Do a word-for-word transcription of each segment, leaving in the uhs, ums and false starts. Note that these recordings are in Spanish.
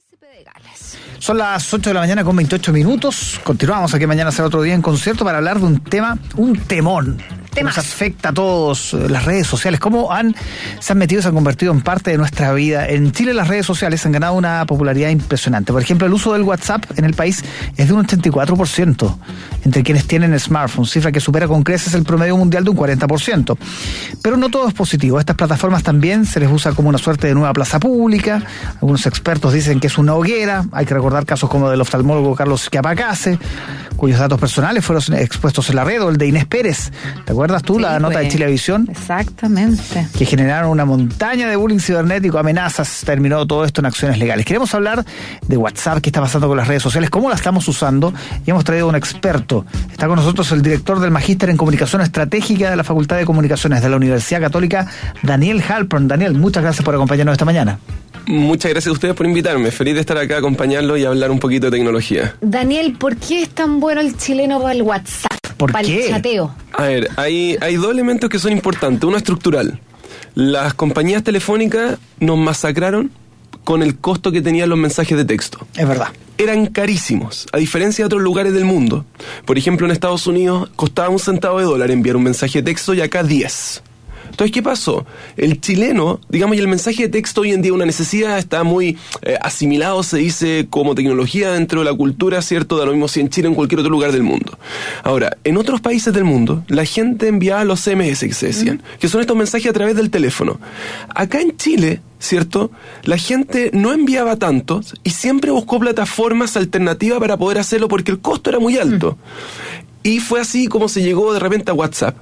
Son las ocho de la mañana con veintiocho minutos. Continuamos aquí Mañana Será Otro Día en concierto para hablar de un tema, un temón. Que nos afecta a todos, las redes sociales, cómo han, se han metido, se han convertido en parte de nuestra vida. En Chile las redes sociales han ganado una popularidad impresionante. Por ejemplo, el uso del WhatsApp en el país es de un ochenta y cuatro por ciento entre quienes tienen smartphone, cifra que supera con creces el promedio mundial de un cuarenta por ciento. Pero no todo es positivo. Estas plataformas también se les usa como una suerte de nueva plaza pública. Algunos expertos dicen que es una hoguera. Hay que recordar casos como del oftalmólogo Carlos Chiapacase, cuyos datos personales fueron expuestos en la red, o el de Inés Pérez. ¿Te acuerdas tú? Sí, la nota pues, de Chilevisión. Exactamente. Que generaron una montaña de bullying cibernético, amenazas, terminó todo esto en acciones legales. Queremos hablar de WhatsApp, qué está pasando con las redes sociales, cómo la estamos usando, y hemos traído a un experto. Está con nosotros el director del Magíster en Comunicación Estratégica de la Facultad de Comunicaciones de la Universidad Católica, Daniel Halpern. Daniel, muchas gracias por acompañarnos esta mañana. Muchas gracias a ustedes por invitarme. Feliz de estar acá, acompañarlo y hablar un poquito de tecnología. Daniel, ¿por qué es tan bueno el chileno para el WhatsApp? ¿Por para qué? el chateo. A ver, hay, hay dos elementos que son importantes. Uno estructural. Las compañías telefónicas nos masacraron con el costo que tenían los mensajes de texto. Es verdad. Eran carísimos, a diferencia de otros lugares del mundo. Por ejemplo, en Estados Unidos costaba un centavo de dólar enviar un mensaje de texto y acá diez. Entonces, ¿qué pasó? El chileno, digamos, y el mensaje de texto hoy en día una necesidad, está muy eh, asimilado, se dice, como tecnología dentro de la cultura, ¿cierto? Da lo mismo si en Chile o en cualquier otro lugar del mundo. Ahora, en otros países del mundo, la gente enviaba los eme ese que se decían, mm. que son estos mensajes a través del teléfono. Acá en Chile, ¿cierto? La gente no enviaba tanto y siempre buscó plataformas alternativas para poder hacerlo porque el costo era muy alto. Mm. Y fue así como se llegó de repente a WhatsApp.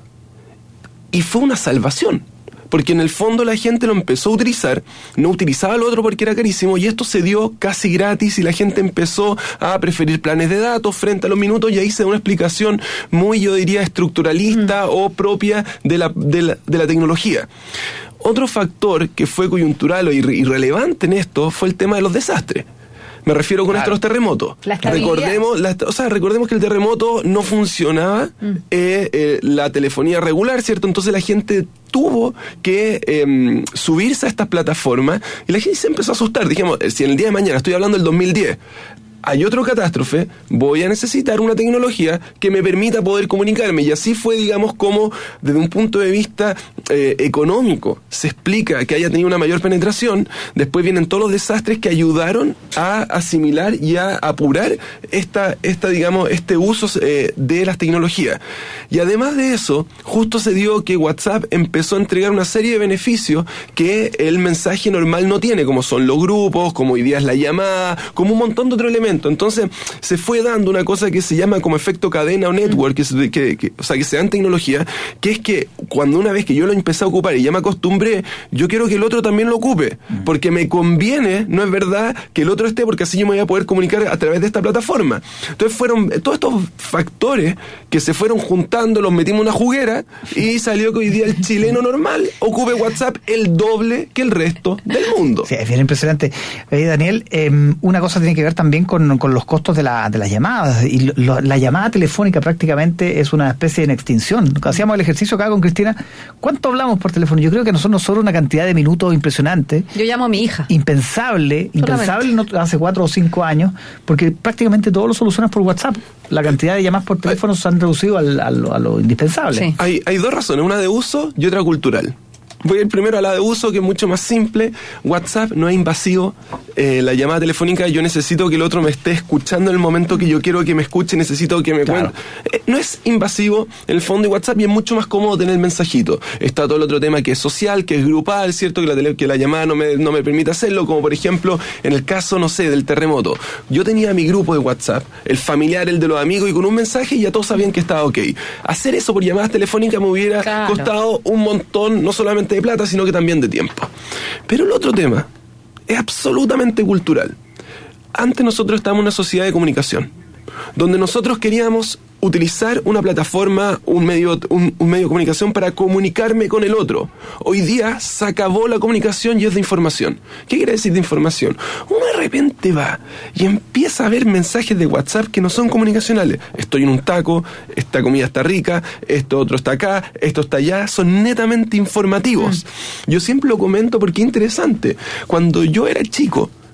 Y fue una salvación, porque en el fondo la gente lo empezó a utilizar, no utilizaba lo otro porque era carísimo, y esto se dio casi gratis y la gente empezó a preferir planes de datos frente a los minutos, y ahí se da una explicación muy, yo diría, estructuralista mm. o propia de la, de la, de la tecnología. Otro factor que fue coyuntural o irre- irrelevante en esto fue el tema de los desastres. Me refiero con claro. esto a los terremotos. Recordemos, la, o sea, recordemos que el terremoto no funcionaba, mm. eh, eh, la telefonía regular, ¿cierto? Entonces la gente tuvo que eh, subirse a estas plataformas y la gente se empezó a asustar. Dijimos, si en el día de mañana, estoy hablando del dos mil diez, hay otro catástrofe, voy a necesitar una tecnología que me permita poder comunicarme. Y así fue, digamos, como desde un punto de vista eh, económico se explica que haya tenido una mayor penetración. Después vienen todos los desastres que ayudaron a asimilar y a apurar esta, esta digamos, este uso eh, de las tecnologías. Y además de eso, justo se dio que WhatsApp empezó a entregar una serie de beneficios que el mensaje normal no tiene, como son los grupos, como hoy día es la llamada, como un montón de otros elementos. Entonces se fue dando una cosa que se llama como efecto cadena o network, que, que, que, o sea, que se da en tecnología, que es que cuando una vez que yo lo empecé a ocupar y ya me acostumbré, yo quiero que el otro también lo ocupe, porque me conviene, no es verdad, que el otro esté, porque así yo me voy a poder comunicar a través de esta plataforma. Entonces fueron todos estos factores que se fueron juntando, los metimos en una juguera y salió que hoy día el chileno normal ocupe WhatsApp el doble que el resto del mundo. Sí, es bien impresionante. Oye, Daniel, eh, una cosa tiene que ver también con con los costos de, la, de las llamadas, y lo, la llamada telefónica prácticamente es una especie de extinción. Hacíamos el ejercicio acá con Cristina, ¿cuánto hablamos por teléfono? Yo creo que a nosotros nos sobra una cantidad de minutos impresionante. Yo llamo a mi hija. Impensable, Solamente. impensable no, hace cuatro o cinco años, porque prácticamente todo lo solucionas por WhatsApp. La cantidad de llamadas por teléfono se han reducido al, a, lo, a lo indispensable. Sí. Hay, hay dos razones, una de uso y otra cultural. Voy a ir primero a la de uso, que es mucho más simple. WhatsApp no es invasivo. Eh, la llamada telefónica, yo necesito que el otro me esté escuchando en el momento que yo quiero que me escuche, necesito que me claro. cuente. Eh, no es invasivo en el fondo de WhatsApp, y es mucho más cómodo tener el mensajito. Está todo el otro tema que es social, que es grupal, ¿cierto? Que la, tele, que la llamada no me, no me permite hacerlo, como por ejemplo en el caso, no sé, del terremoto. Yo tenía mi grupo de WhatsApp, el familiar, el de los amigos, y con un mensaje ya todos sabían que estaba ok. Hacer eso por llamadas telefónicas me hubiera claro. costado un montón, no solamente de plata, sino que también de tiempo. Pero el otro tema es absolutamente cultural. Antes nosotros estábamos en una sociedad de comunicación, donde nosotros queríamos utilizar una plataforma, un medio, un, un medio de comunicación para comunicarme con el otro. Hoy día se acabó la comunicación y es de información. ¿Qué quiere decir de información? Uno de repente va y empieza a ver mensajes de WhatsApp que no son comunicacionales. Estoy en un taco, esta comida está rica, esto otro está acá, esto está allá. Son netamente informativos. Mm. Yo siempre lo comento porque es interesante. Cuando yo era chico,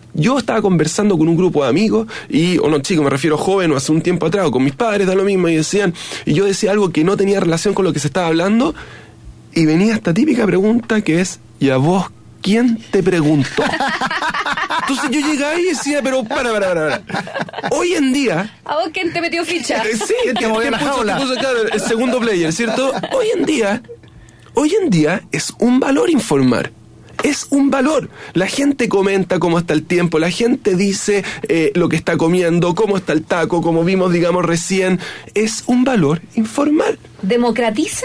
yo estaba conversando con un grupo de amigos, y, o no chicos, me refiero joven, o hace un tiempo atrás, o con mis padres, da lo mismo, y decían, y yo decía algo que no tenía relación con lo que se estaba hablando, y venía esta típica pregunta que es, ¿y a vos quién te preguntó? Entonces yo llegaba y decía, pero para, para, para, para. Hoy en día... ¿A vos quién te metió ficha? Eh, sí, que movió la jaula. Puso, claro, el segundo player, ¿cierto? Hoy en día, hoy en día es un valor informar. Es un valor. La gente comenta cómo está el tiempo, la gente dice eh, lo que está comiendo, cómo está el taco, como vimos, digamos, recién. Es un valor informar. ¿Democratiza?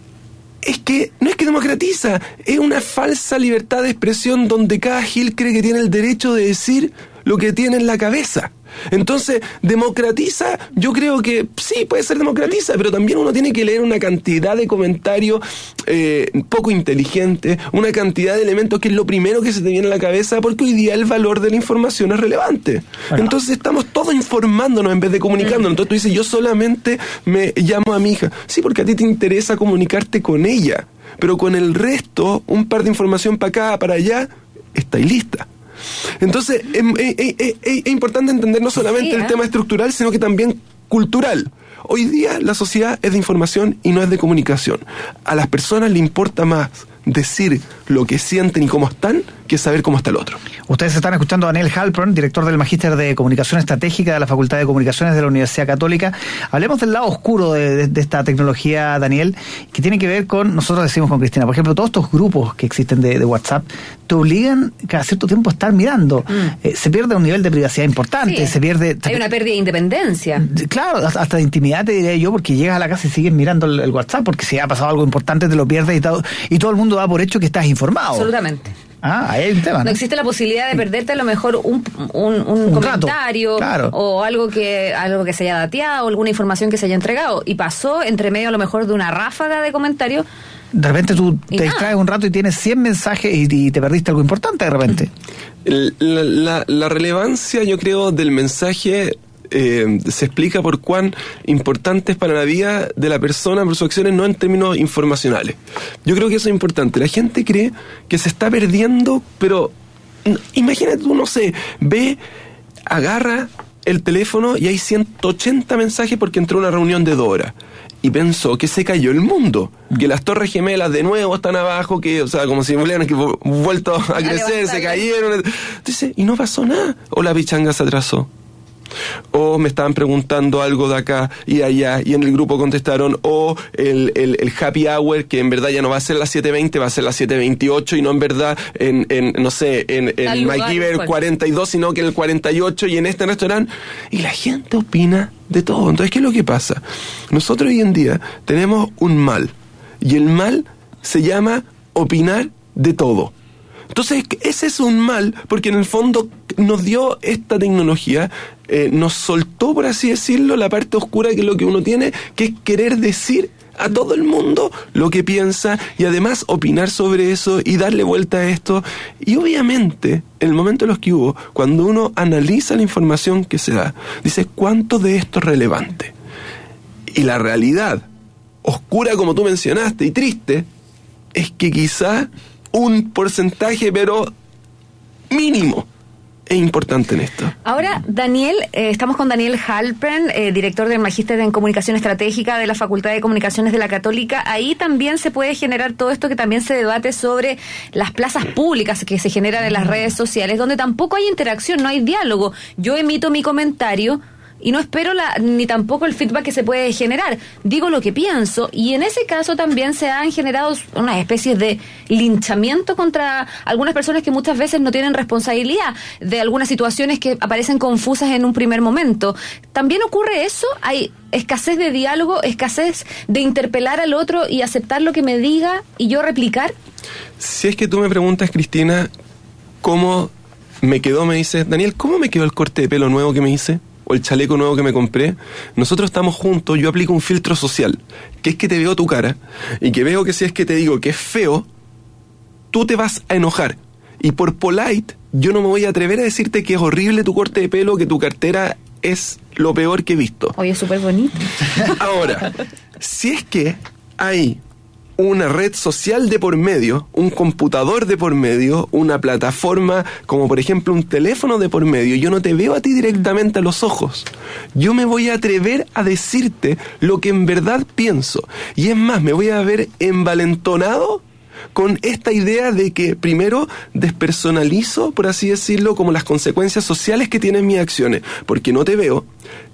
Es que no es que democratiza, es una falsa libertad de expresión donde cada gil cree que tiene el derecho de decir lo que tiene en la cabeza. Entonces, democratiza, yo creo que sí, puede ser democratiza, pero también uno tiene que leer una cantidad de comentarios eh, poco inteligentes, una cantidad de elementos que es lo primero que se te viene a la cabeza, porque hoy día el valor de la información es relevante. Bueno. Entonces estamos todos informándonos en vez de comunicándonos. Entonces tú dices, yo solamente me llamo a mi hija. Sí, porque a ti te interesa comunicarte con ella, pero con el resto, un par de información para acá, para allá, está ahí lista. Entonces, es, es, es, es importante entender no solamente sí, ¿eh? el tema estructural, sino que también cultural. Hoy día la sociedad es de información y no es de comunicación. A las personas le importa más decir lo que sienten y cómo están que saber cómo está el otro. Ustedes están escuchando a Daniel Halpern, director del Magíster de Comunicación Estratégica de la Facultad de Comunicaciones de la Universidad Católica. Hablemos del lado oscuro de, de, de esta tecnología, Daniel, que tiene que ver con, nosotros decimos con Cristina, por ejemplo, todos estos grupos que existen de, de WhatsApp te obligan cada cierto tiempo a estar mirando. Mm. Eh, se pierde un nivel de privacidad importante, sí. se pierde... Hay una pérdida de independencia. Claro, hasta de intimidad te diría yo, porque llegas a la casa y sigues mirando el, el WhatsApp, porque si ha pasado algo importante te lo pierdes y todo, y todo el mundo da por hecho que estás informado. Absolutamente. Ah, ahí hay un tema, ¿no? No existe la posibilidad de perderte a lo mejor un, un, un, un comentario, claro. o algo que algo que se haya dateado, alguna información que se haya entregado, y pasó entre medio a lo mejor de una ráfaga de comentarios. De repente tú te distraes un rato y tienes cien mensajes y, y te perdiste algo importante de repente. La, la, la relevancia, yo creo, del mensaje... Eh, se explica por cuán importante es para la vida de la persona por sus acciones, no en términos informacionales. Yo creo que eso es importante. La gente cree que se está perdiendo, pero imagínate tú, no sé, ve, agarra el teléfono y hay ciento ochenta mensajes porque entró a una reunión de dos horas. Y pensó que se cayó el mundo, que las torres gemelas de nuevo están abajo, que, o sea, como si hubieran vuelto a crecer, se cayeron. Entonces, y no pasó nada. O la pichanga se atrasó. O me estaban preguntando algo de acá y allá, y en el grupo contestaron, o el, el, el happy hour, que en verdad ya no va a ser las siete veinte, va a ser las siete veintiocho, y no en verdad en, en no sé, en, en MacGyver cuarenta y dos, sino que en el cuarenta y ocho, y en este restaurante, y la gente opina de todo. Entonces, ¿qué es lo que pasa? Nosotros hoy en día tenemos un mal, y el mal se llama opinar de todo. Entonces, ese es un mal, porque en el fondo nos dio esta tecnología, eh, nos soltó, por así decirlo, la parte oscura, que es lo que uno tiene, que es querer decir a todo el mundo lo que piensa, y además opinar sobre eso y darle vuelta a esto. Y obviamente, en el momento en los que hubo, cuando uno analiza la información que se da, dice, ¿cuánto de esto es relevante? Y la realidad, oscura como tú mencionaste, y triste, es que quizá un porcentaje, pero mínimo, es importante en esto. Ahora, Daniel, eh, estamos con Daniel Halpern, eh, director del Magíster en Comunicación Estratégica de la Facultad de Comunicaciones de la Católica. Ahí también se puede generar todo esto que también se debate sobre las plazas públicas que se generan en las redes sociales, donde tampoco hay interacción, no hay diálogo. Yo emito mi comentario y no espero la, ni tampoco el feedback que se puede generar. Digo lo que pienso, y en ese caso también se han generado unas especies de linchamiento contra algunas personas que muchas veces no tienen responsabilidad de algunas situaciones que aparecen confusas en un primer momento. ¿También ocurre eso? ¿Hay escasez de diálogo, escasez de interpelar al otro y aceptar lo que me diga y yo replicar? Si es que tú me preguntas, Cristina, ¿cómo me quedó? Me dices, Daniel, ¿cómo me quedó el corte de pelo nuevo que me hice? O el chaleco nuevo que me compré. Nosotros estamos juntos, yo aplico un filtro social, que es que te veo tu cara, y que veo que si es que te digo que es feo, tú te vas a enojar. Y por polite, yo no me voy a atrever a decirte que es horrible tu corte de pelo, que tu cartera es lo peor que he visto. Oye, es súper bonito. Ahora, si es que hay una red social de por medio, un computador de por medio, una plataforma como por ejemplo un teléfono de por medio, yo no te veo a ti directamente a los ojos. Yo me voy a atrever a decirte lo que en verdad pienso. Y es más, me voy a ver envalentonado con esta idea de que primero despersonalizo, por así decirlo, como las consecuencias sociales que tienen mis acciones, porque no te veo.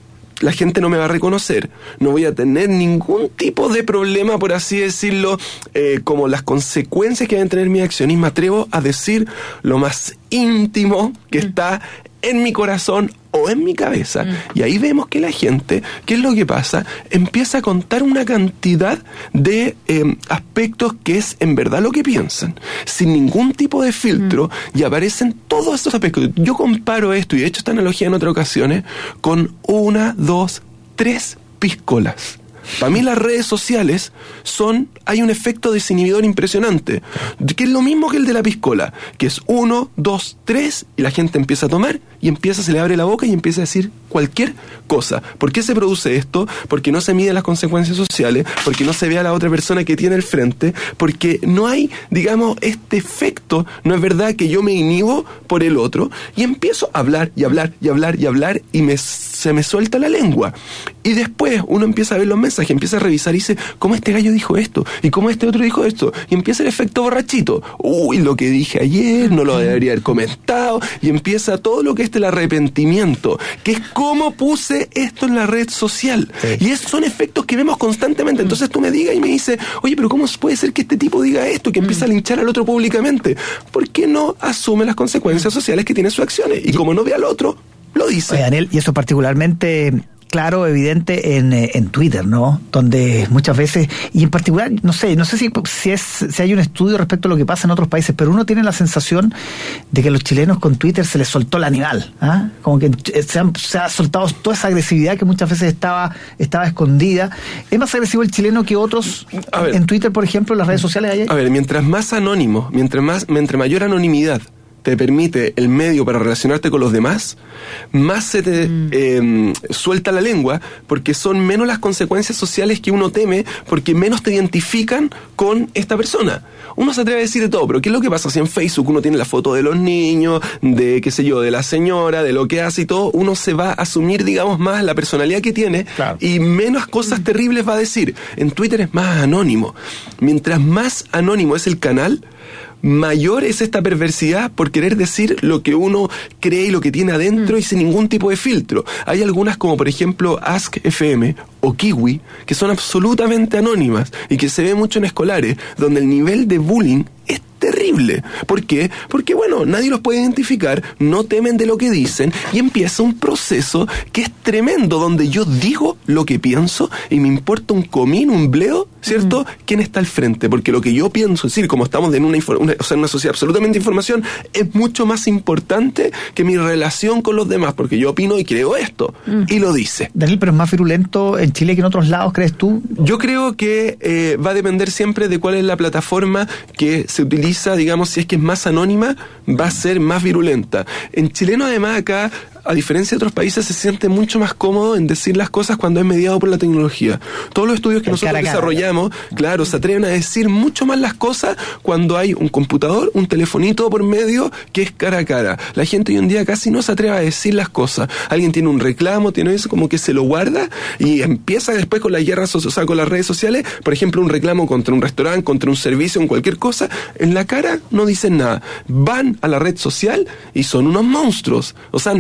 La gente no me va a reconocer, no voy a tener ningún tipo de problema, por así decirlo, eh, como las consecuencias que deben tener mis acciones. Me atrevo a decir lo más íntimo que mm. está en mi corazón o en mi cabeza. Mm. Y ahí vemos que la gente, ¿qué es lo que pasa? Empieza a contar una cantidad de eh, aspectos que es en verdad lo que piensan, sin ningún tipo de filtro, mm. y aparecen todos estos aspectos. Yo comparo esto, y he hecho esta analogía en otras ocasiones, con una, dos, tres piscolas. Para mí las redes sociales son, hay un efecto desinhibidor impresionante, que es lo mismo que el de la piscola, que es uno, dos, tres, y la gente empieza a tomar, y empieza, se le abre la boca y empieza a decir cualquier cosa. ¿Por qué se produce esto? Porque no se miden las consecuencias sociales, porque no se ve a la otra persona que tiene al frente, porque no hay, digamos, este efecto, no es verdad que yo me inhibo por el otro, y empiezo a hablar, y hablar, y hablar, y hablar, y me, se me suelta la lengua. Y después uno empieza a ver los mensajes, empieza a revisar y dice, ¿cómo este gallo dijo esto? ¿Y cómo este otro dijo esto? Y empieza el efecto borrachito. Uy, lo que dije ayer, no lo debería haber comentado. Y empieza todo lo que es el arrepentimiento, que es cómo puse esto en la red social. Sí. Y esos son efectos que vemos constantemente. Entonces tú me digas y me dices, oye, pero ¿cómo puede ser que este tipo diga esto? Que empieza a linchar al otro públicamente. ¿Por qué no asume las consecuencias sociales que tiene sus acciones? Y como no ve al otro, lo dice. Oye, Daniel, y eso particularmente claro, evidente en, en Twitter, ¿no? Donde muchas veces, y en particular, no sé, no sé si, si, es, si hay un estudio respecto a lo que pasa en otros países, pero uno tiene la sensación de que a los chilenos con Twitter se les soltó el animal, ¿ah? ¿eh? Como que se, han, se ha soltado toda esa agresividad que muchas veces estaba, estaba escondida. ¿Es más agresivo el chileno que otros ver, en Twitter, por ejemplo, en las redes sociales? Hay? A ver, mientras más anónimo, mientras más, mientras mayor anonimidad te permite el medio para relacionarte con los demás, más se te mm. eh, suelta la lengua, porque son menos las consecuencias sociales que uno teme, porque menos te identifican con esta persona. Uno se atreve a decir de todo, pero ¿qué es lo que pasa? Si en Facebook uno tiene la foto de los niños, de qué sé yo, de la señora, de lo que hace y todo, uno se va a asumir, digamos, más la personalidad que tiene, claro, y menos cosas terribles va a decir. En Twitter es más anónimo. Mientras más anónimo es el canal, mayor es esta perversidad por querer decir lo que uno cree y lo que tiene adentro, mm. y sin ningún tipo de filtro. Hay algunas como por ejemplo Ask F M o Kiwi que son absolutamente anónimas y que se ve mucho en escolares, donde el nivel de bullying es terrible. ¿Por qué? Porque, bueno, nadie los puede identificar, no temen de lo que dicen, y empieza un proceso que es tremendo, donde yo digo lo que pienso y me importa un comín, un bleo, ¿cierto? Mm. ¿Quién está al frente? Porque lo que yo pienso, es decir, como estamos en una, una, o sea, en una sociedad absolutamente de información, es mucho más importante que mi relación con los demás, porque yo opino y creo esto, mm. y lo dice. Daniel, pero es más virulento en Chile que en otros lados, ¿crees tú? Yo creo que eh, va a depender siempre de cuál es la plataforma que se utiliza, digamos, si es que es más anónima, va a ser más virulenta. En chileno, además, acá, a diferencia de otros países, se siente mucho más cómodo en decir las cosas cuando es mediado por la tecnología. Todos los estudios que el nosotros cara desarrollamos, cara. claro, se atreven a decir mucho más las cosas cuando hay un computador, un telefonito por medio, que es cara a cara. La gente hoy en día casi no se atreve a decir las cosas. Alguien tiene un reclamo, tiene eso, como que se lo guarda y empieza después con las guerras, o sea, con las redes sociales, por ejemplo, un reclamo contra un restaurante, contra un servicio, en cualquier cosa, en la cara no dicen nada. Van a la red social y son unos monstruos. O sea,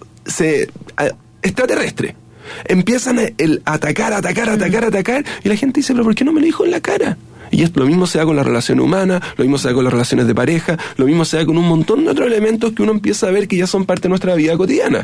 se a, extraterrestre. Empiezan a el, atacar, atacar, atacar, atacar, y la gente dice, pero ¿por qué no me lo dijo en la cara? Y es, lo mismo se da con las relaciones humanas, lo mismo se da con las relaciones de pareja, lo mismo se da con un montón de otros elementos que uno empieza a ver que ya son parte de nuestra vida cotidiana.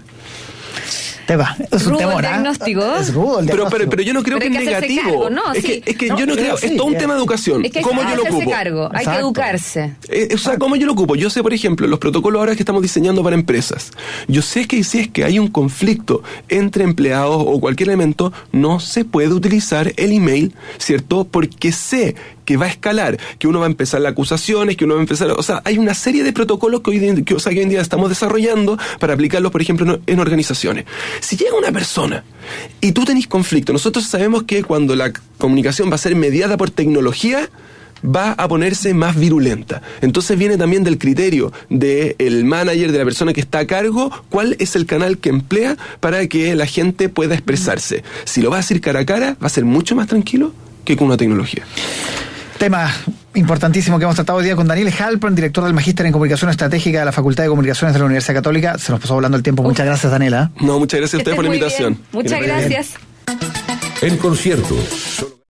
Tema. Es un temor, ¿eh? diagnóstico. Es rudo el pero, pero, pero yo no creo pero que es negativo. Cargo, ¿no? Es sí. que, es que no, yo no creo, sí, es todo un es, tema de educación. Es que ¿Cómo hay yo lo que ocupo? cargo, hay Exacto. que educarse. Eh, o sea, ¿cómo yo lo ocupo? Yo sé, por ejemplo, los protocolos ahora que estamos diseñando para empresas. Yo sé que si es que hay un conflicto entre empleados o cualquier elemento, no se puede utilizar el email, ¿cierto? Porque sé que va a escalar, que uno va a empezar las acusaciones, que uno va a empezar, o sea, hay una serie de protocolos que hoy, día, que, o sea, que hoy en día estamos desarrollando para aplicarlos, por ejemplo, en, en organizaciones. Si llega una persona y tú tenés conflicto, nosotros sabemos que cuando la comunicación va a ser mediada por tecnología, va a ponerse más virulenta. Entonces viene también del criterio del manager, de la persona que está a cargo, cuál es el canal que emplea para que la gente pueda expresarse. Si lo va a decir cara a cara, va a ser mucho más tranquilo que con una tecnología. Tema importantísimo que hemos tratado hoy día con Daniel Halpern, director del Magíster en Comunicación Estratégica de la Facultad de Comunicaciones de la Universidad Católica. Se nos pasó volando el tiempo. Uf. Muchas gracias, Daniela. No, muchas gracias a ustedes por la invitación. Bien. Muchas gracias. En concierto.